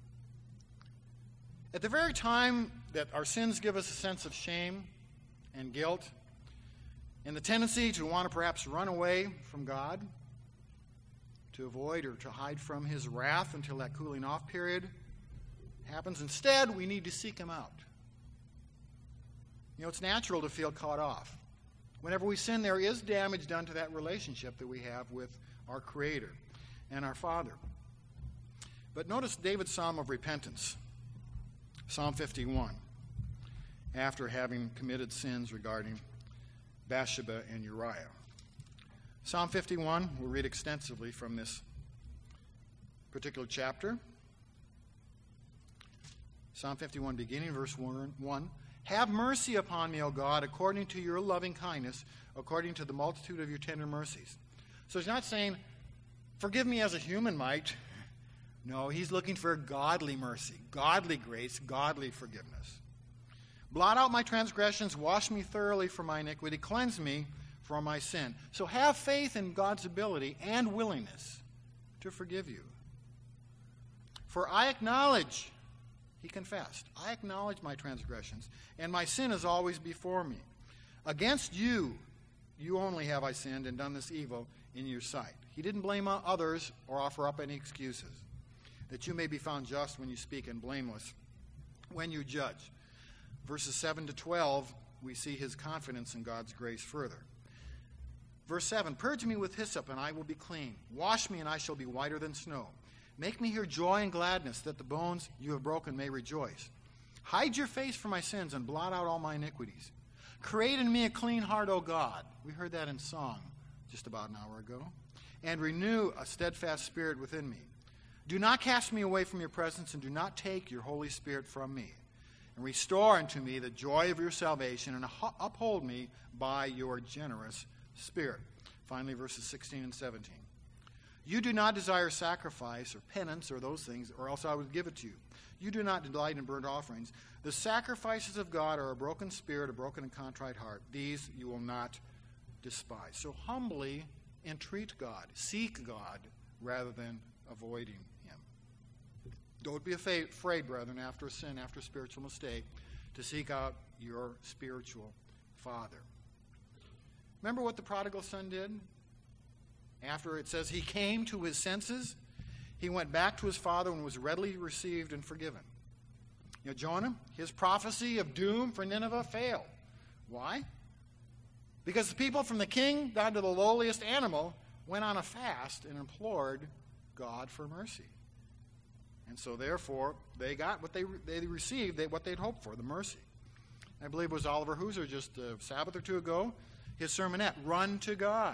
At the very time that our sins give us a sense of shame and guilt, and the tendency to want to perhaps run away from God, to avoid or to hide from His wrath until that cooling off period happens. Instead, we need to seek Him out. You know, it's natural to feel caught off. Whenever we sin, there is damage done to that relationship that we have with our Creator and our Father. But notice David's psalm of repentance, Psalm fifty-one, after having committed sins regarding Bathsheba and Uriah. Psalm fifty-one, we'll read extensively from this particular chapter. Psalm fifty-one, beginning verse one. Have mercy upon me, O God, according to your loving kindness, according to the multitude of your tender mercies. So he's not saying, forgive me as a human might. No, he's looking for godly mercy, godly grace, godly forgiveness. Blot out my transgressions, wash me thoroughly from my iniquity, cleanse me from my sin. So have faith in God's ability and willingness to forgive you. For I acknowledge, he confessed, I acknowledge my transgressions, and my sin is always before me. Against you, you only have I sinned and done this evil in your sight. He didn't blame others or offer up any excuses, that you may be found just when you speak and blameless when you judge. Verses seven to twelve, we see his confidence in God's grace further. Verse seven, purge me with hyssop, and I will be clean. Wash me, and I shall be whiter than snow. Make me hear joy and gladness, that the bones you have broken may rejoice. Hide your face from my sins, and blot out all my iniquities. Create in me a clean heart, O God. We heard that in song just about an hour ago. And renew a steadfast spirit within me. Do not cast me away from your presence, and do not take your Holy Spirit from me. And restore unto me the joy of your salvation, and uphold me by your generous spirit. Finally, verses sixteen and seventeen. You do not desire sacrifice or penance or those things, or else I would give it to you. You do not delight in burnt offerings. The sacrifices of God are a broken spirit, a broken and contrite heart. These you will not despise. So humbly entreat God. Seek God rather than avoiding him. Don't be afraid, brethren, after a sin, after a spiritual mistake, to seek out your spiritual father. Remember what the prodigal son did? After it says he came to his senses, he went back to his father and was readily received and forgiven. You know, Jonah, his prophecy of doom for Nineveh failed. Why? Because the people from the king down to the lowliest animal went on a fast and implored God for mercy. And so therefore, they got what they they received, they, what they'd hoped for, the mercy. I believe it was Oliver Hooser just a Sabbath or two ago, his sermonette, Run to God.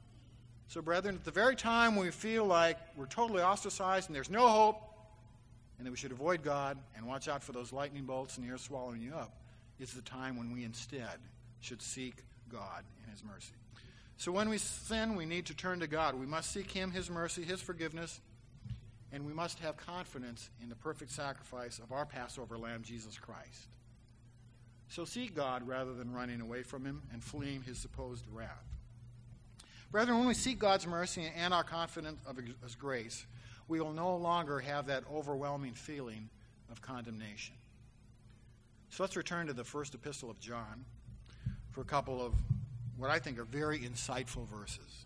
So brethren, at the very time we feel like we're totally ostracized and there's no hope, and that we should avoid God and watch out for those lightning bolts and the air swallowing you up, is the time when we instead should seek God and his mercy. So when we sin, we need to turn to God. We must seek him, his mercy, his forgiveness, and we must have confidence in the perfect sacrifice of our Passover lamb, Jesus Christ. So seek God rather than running away from him and fleeing his supposed wrath. Brethren, when we seek God's mercy and are confident of his grace, we will no longer have that overwhelming feeling of condemnation. So let's return to the first epistle of John for a couple of what I think are very insightful verses.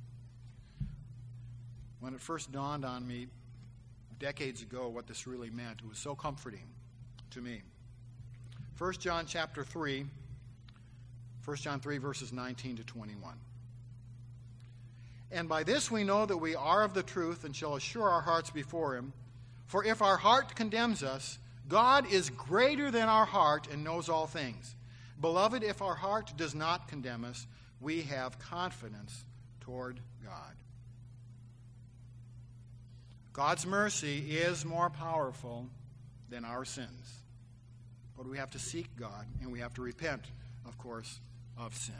When it first dawned on me decades ago what this really meant, it was so comforting to me. First John chapter three, First John three, verses nineteen to twenty-one. And by this we know that we are of the truth and shall assure our hearts before him. For if our heart condemns us, God is greater than our heart and knows all things. Beloved, if our heart does not condemn us, we have confidence toward God. God's mercy is more powerful than our sins. But we have to seek God, and we have to repent, of course, of sin.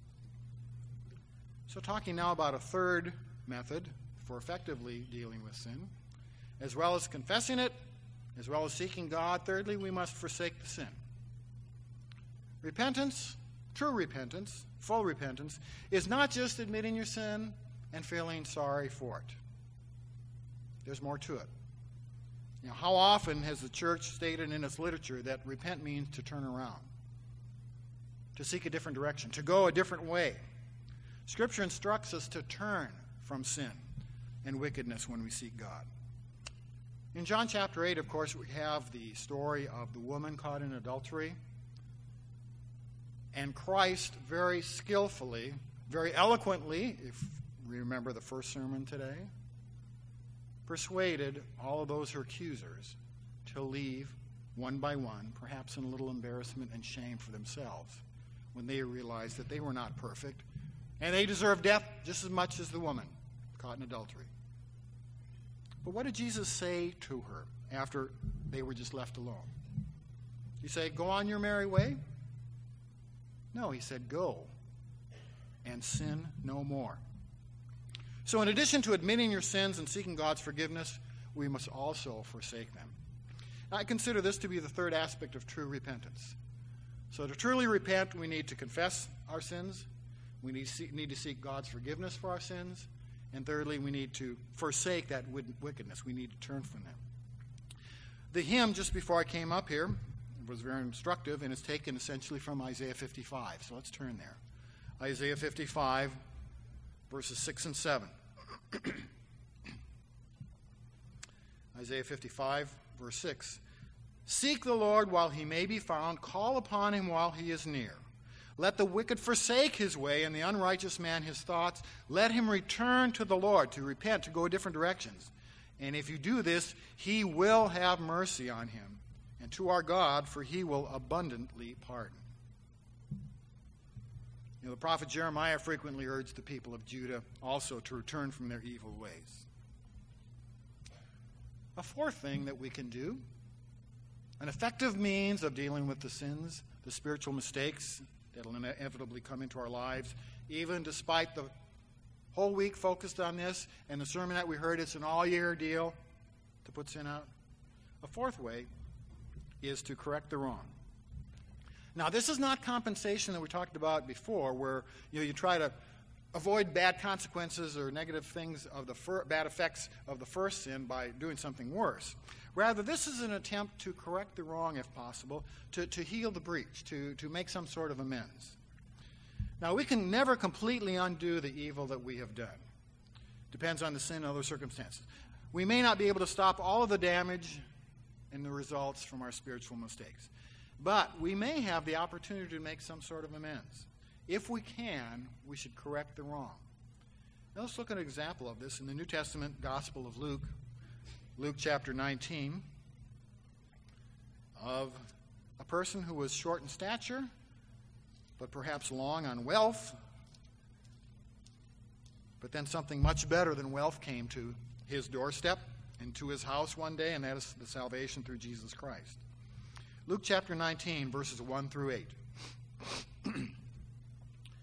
So talking now about a third method for effectively dealing with sin, as well as confessing it, as well as seeking God, thirdly, we must forsake the sin. Repentance, true repentance, full repentance, is not just admitting your sin and feeling sorry for it. There's more to it. You know, how often has the church stated in its literature that repent means to turn around, to seek a different direction, to go a different way? Scripture instructs us to turn from sin and wickedness when we seek God. In John chapter eight, of course, we have the story of the woman caught in adultery. And Christ very skillfully, very eloquently, if we remember the first sermon today, persuaded all of those her accusers to leave one by one, perhaps in a little embarrassment and shame for themselves, when they realized that they were not perfect and they deserved death just as much as the woman caught in adultery. But what did Jesus say to her after they were just left alone? He said, "Go on your merry way"? No, he said, "Go and sin no more." So in addition to admitting your sins and seeking God's forgiveness, we must also forsake them. Now, I consider this to be the third aspect of true repentance. So to truly repent, we need to confess our sins. We need to seek, need to seek God's forgiveness for our sins. And thirdly, we need to forsake that wickedness. We need to turn from them. The hymn just before I came up here was very instructive, and it's taken essentially from Isaiah fifty-five. So let's turn there. Isaiah fifty-five, verses six and seven. Isaiah fifty-five, verse six. Seek the Lord while he may be found. Call upon him while he is near. Let the wicked forsake his way and the unrighteous man his thoughts. Let him return to the Lord, to repent, to go different directions. And if you do this, he will have mercy on him, and to our God, for he will abundantly pardon. You know, the prophet Jeremiah frequently urged the people of Judah also to return from their evil ways. A fourth thing that we can do, an effective means of dealing with the sins, the spiritual mistakes that will inevitably come into our lives, even despite the whole week focused on this, and the sermon that we heard, it's an all-year deal to put sin out. A fourth way is to correct the wrong. Now, this is not compensation that we talked about before, where you know, you try to avoid bad consequences or negative things of the fir- bad effects of the first sin by doing something worse. Rather, this is an attempt to correct the wrong, if possible, to, to heal the breach, to, to make some sort of amends. Now, we can never completely undo the evil that we have done. Depends on the sin and other circumstances. We may not be able to stop all of the damage and the results from our spiritual mistakes. But we may have the opportunity to make some sort of amends. If we can, we should correct the wrong. Now let's look at an example of this in the New Testament Gospel of Luke, Luke chapter nineteen, of a person who was short in stature, but perhaps long on wealth. But then something much better than wealth came to his doorstep and to his house one day, and that is the salvation through Jesus Christ. Luke chapter nineteen, verses one through eight.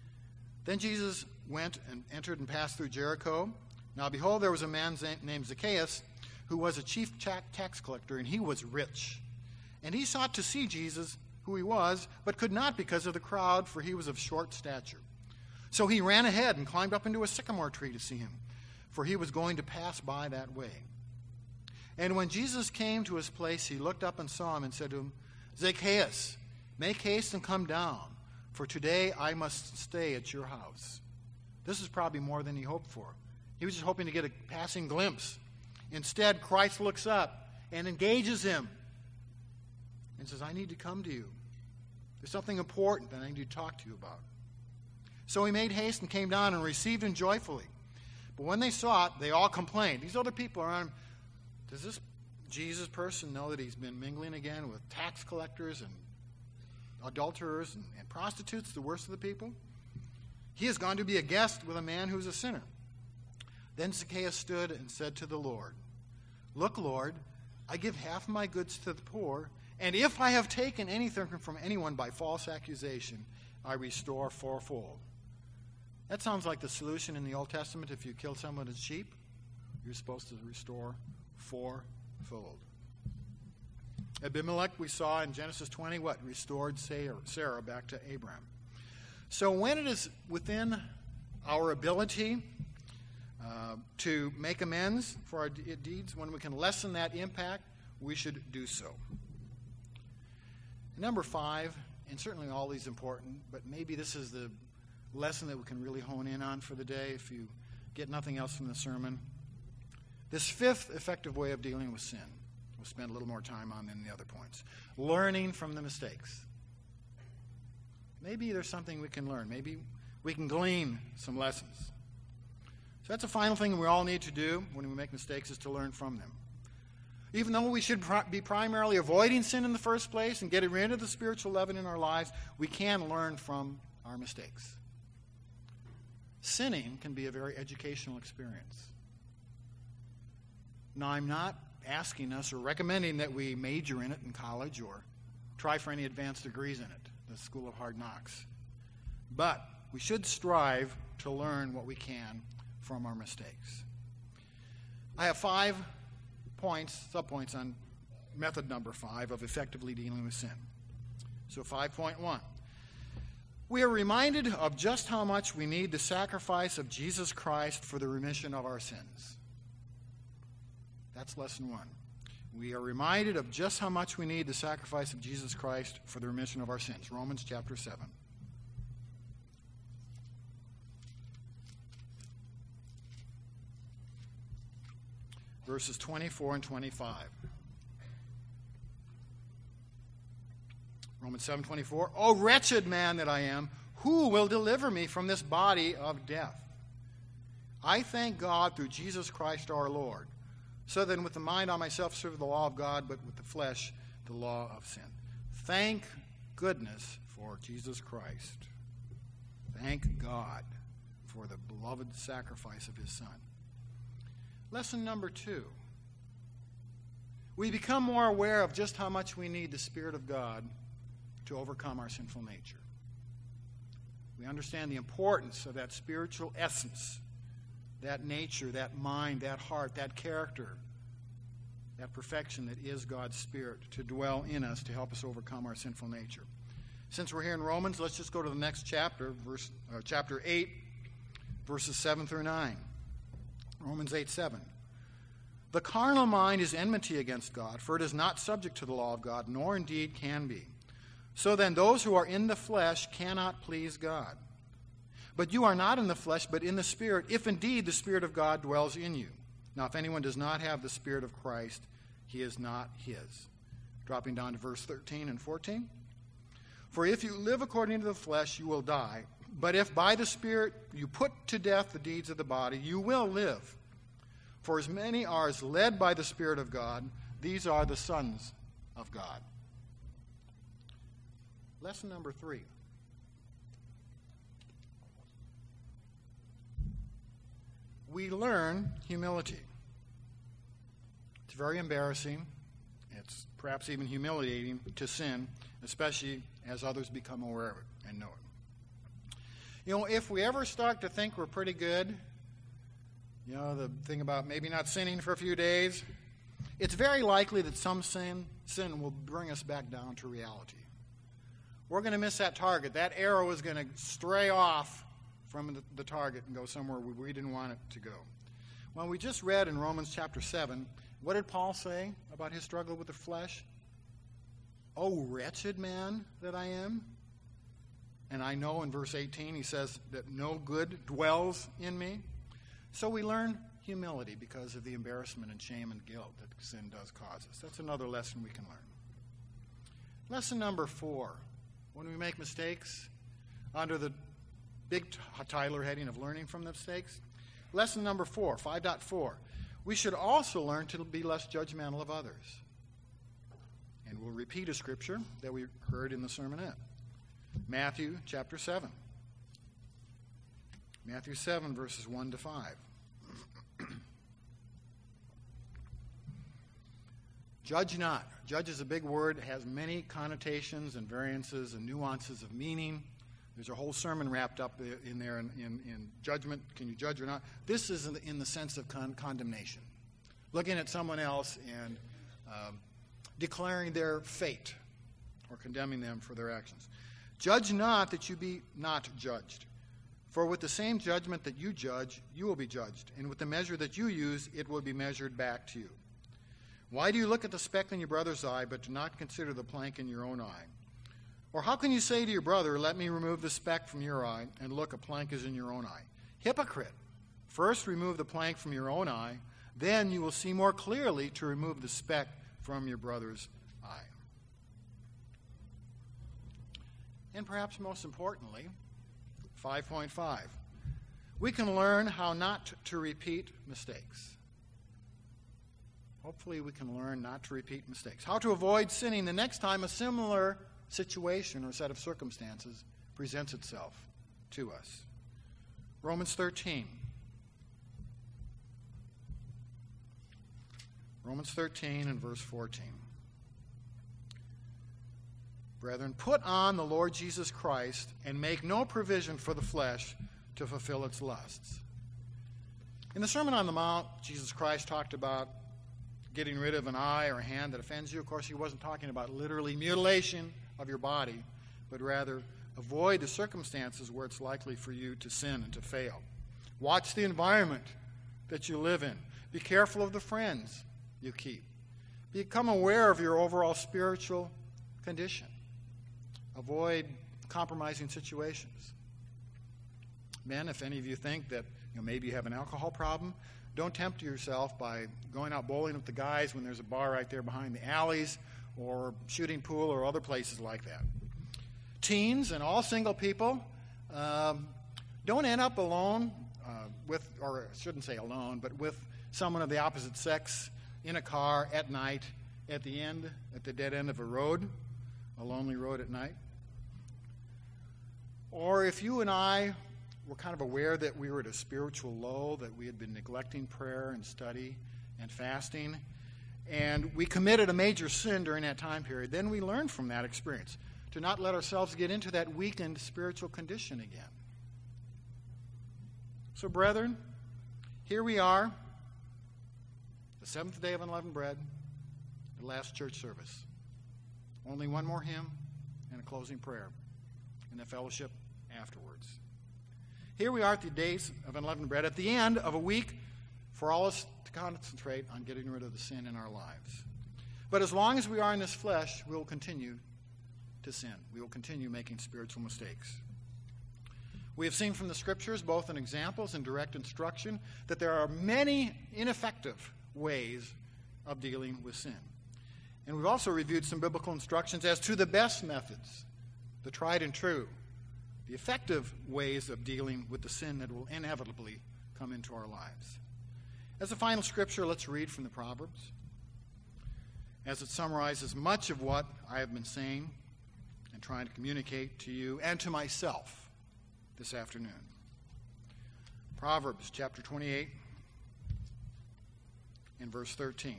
Then Jesus went and entered and passed through Jericho. Now behold, there was a man named Zacchaeus, who was a chief tax collector, and he was rich. And he sought to see Jesus, who he was, but could not because of the crowd, for he was of short stature. So he ran ahead and climbed up into a sycamore tree to see him, for he was going to pass by that way. And when Jesus came to his place, he looked up and saw him and said to him, Zacchaeus, make haste and come down, for today I must stay at your house. This is probably more than he hoped for. He was just hoping to get a passing glimpse. Instead, Christ looks up and engages him and says, I need to come to you. There's something important that I need to talk to you about. So he made haste and came down and received him joyfully. But when they saw it, they all complained. These other people are on, does this Jesus person know that he's been mingling again with tax collectors and adulterers and, and prostitutes, the worst of the people? He has gone to be a guest with a man who's a sinner. Then Zacchaeus stood and said to the Lord, Look, Lord, I give half my goods to the poor, and if I have taken anything from anyone by false accusation, I restore fourfold. That sounds like the solution in the Old Testament. If you kill someone as sheep, you're supposed to restore fourfold. Abimelech, we saw in Genesis twenty, what? Restored Sarah back to Abraham. So when it is within our ability uh, to make amends for our de- deeds, when we can lessen that impact, we should do so. Number five, and certainly all these important, but maybe this is the lesson that we can really hone in on for the day if you get nothing else from the sermon. This fifth effective way of dealing with sin, we'll spend a little more time on than the other points. Learning from the mistakes. Maybe there's something we can learn. Maybe we can glean some lessons. So that's the final thing we all need to do when we make mistakes, is to learn from them. Even though we should be primarily avoiding sin in the first place and getting rid of the spiritual leaven in our lives, we can learn from our mistakes. Sinning can be a very educational experience. Now, I'm not asking us or recommending that we major in it in college or try for any advanced degrees in it, the School of Hard Knocks. But we should strive to learn what we can from our mistakes. I have five points, subpoints on method number five of effectively dealing with sin. So five point one. We are reminded of just how much we need the sacrifice of Jesus Christ for the remission of our sins. That's lesson one. We are reminded of just how much we need the sacrifice of Jesus Christ for the remission of our sins. Romans chapter seven. Verses twenty-four and twenty-five. Romans seven twenty-four. O wretched man that I am, who will deliver me from this body of death? I thank God through Jesus Christ our Lord. So then with the mind I myself serve the law of God, but with the flesh the law of sin. Thank goodness for Jesus Christ. Thank God for the beloved sacrifice of his Son. Lesson number two. We become more aware of just how much we need the Spirit of God to overcome our sinful nature. We understand the importance of that spiritual essence, that nature, that mind, that heart, that character, that perfection that is God's Spirit to dwell in us to help us overcome our sinful nature. Since we're here in Romans, let's just go to the next chapter, verse, uh, chapter eight, verses seven through nine. Romans eight seven. The carnal mind is enmity against God, for it is not subject to the law of God, nor indeed can be. So then those who are in the flesh cannot please God. But you are not in the flesh, but in the Spirit, if indeed the Spirit of God dwells in you. Now, if anyone does not have the Spirit of Christ, he is not his. Dropping down to verse thirteen and fourteen. For if you live according to the flesh, you will die. But if by the Spirit you put to death the deeds of the body, you will live. For as many are as led by the Spirit of God, these are the sons of God. Lesson number three. We learn humility. It's very embarrassing. It's perhaps even humiliating to sin, especially as others become aware of it and know it. You know, if we ever start to think we're pretty good, you know, the thing about maybe not sinning for a few days, it's very likely that some sin, sin will bring us back down to reality. We're going to miss that target. That arrow is going to stray off from the, the target and go somewhere we, we didn't want it to go. Well, we just read in Romans chapter seven, what did Paul say about his struggle with the flesh? Oh, wretched man that I am. And I know in verse eighteen he says that no good dwells in me. So we learn humility because of the embarrassment and shame and guilt that sin does cause us. That's another lesson we can learn. Lesson number four. When we make mistakes, under the big Tyler heading of learning from the mistakes, lesson number four, five point four, we should also learn to be less judgmental of others. And we'll repeat a scripture that we heard in the sermonette. Matthew chapter seven. Matthew seven, verses one to five. Judge not. Judge is a big word. It has many connotations and variances and nuances of meaning. There's a whole sermon wrapped up in there in, in, in judgment. Can you judge or not? This is in the, in the sense of con- condemnation. Looking at someone else and um, declaring their fate or condemning them for their actions. Judge not that you be not judged. For with the same judgment that you judge, you will be judged. And with the measure that you use, it will be measured back to you. Why do you look at the speck in your brother's eye, but do not consider the plank in your own eye? Or how can you say to your brother, let me remove the speck from your eye, and look, a plank is in your own eye? Hypocrite! First remove the plank from your own eye, then you will see more clearly to remove the speck from your brother's eye. And perhaps most importantly, five point five, we can learn how not to repeat mistakes. Hopefully we can learn not to repeat mistakes. How to avoid sinning the next time a similar situation or set of circumstances presents itself to us. Romans thirteen. Romans thirteen and verse fourteen. Brethren, put on the Lord Jesus Christ and make no provision for the flesh to fulfill its lusts. In the Sermon on the Mount, Jesus Christ talked about getting rid of an eye or a hand that offends you. Of course, he wasn't talking about literally mutilation of your body, but rather avoid the circumstances where it's likely for you to sin and to fail. Watch the environment that you live in. Be careful of the friends you keep. Become aware of your overall spiritual condition. Avoid compromising situations. Men, if any of you think that you know, maybe you have an alcohol problem, don't tempt yourself by going out bowling with the guys when there's a bar right there behind the alleys, or shooting pool or other places like that. Teens and all single people, um, don't end up alone uh, with, or I shouldn't say alone, but with someone of the opposite sex in a car at night at the end, at the dead end of a road, a lonely road at night. Or if you and I were kind of aware that we were at a spiritual low, that we had been neglecting prayer and study and fasting, and we committed a major sin during that time period, then we learned from that experience to not let ourselves get into that weakened spiritual condition again. So, brethren, here we are, the seventh day of unleavened bread, the last church service. Only one more hymn and a closing prayer, and the fellowship afterwards. Here we are at the days of unleavened bread, at the end of a week for all of us to concentrate on getting rid of the sin in our lives. But as long as we are in this flesh, we will continue to sin. We will continue making spiritual mistakes. We have seen from the Scriptures, both in examples and direct instruction, that there are many ineffective ways of dealing with sin. And we've also reviewed some biblical instructions as to the best methods, the tried and true, the effective ways of dealing with the sin that will inevitably come into our lives. As a final scripture, let's read from the Proverbs, as it summarizes much of what I have been saying and trying to communicate to you and to myself this afternoon. Proverbs chapter twenty-eight and verse thirteen.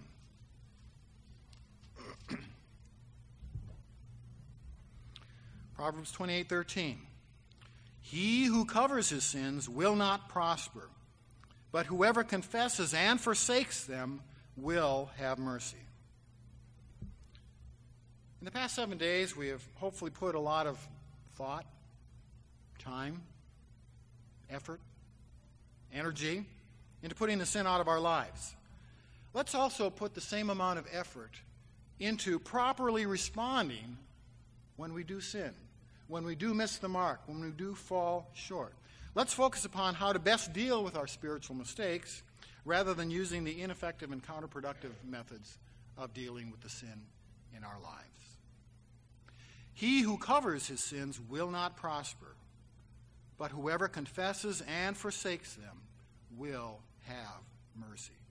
Proverbs twenty-eight thirteen. He who covers his sins will not prosper, but whoever confesses and forsakes them will have mercy. In the past seven days, we have hopefully put a lot of thought, time, effort, energy into putting the sin out of our lives. Let's also put the same amount of effort into properly responding when we do sin, when we do miss the mark, when we do fall short. Let's focus upon how to best deal with our spiritual mistakes rather than using the ineffective and counterproductive methods of dealing with the sin in our lives. He who covers his sins will not prosper, but whoever confesses and forsakes them will have mercy.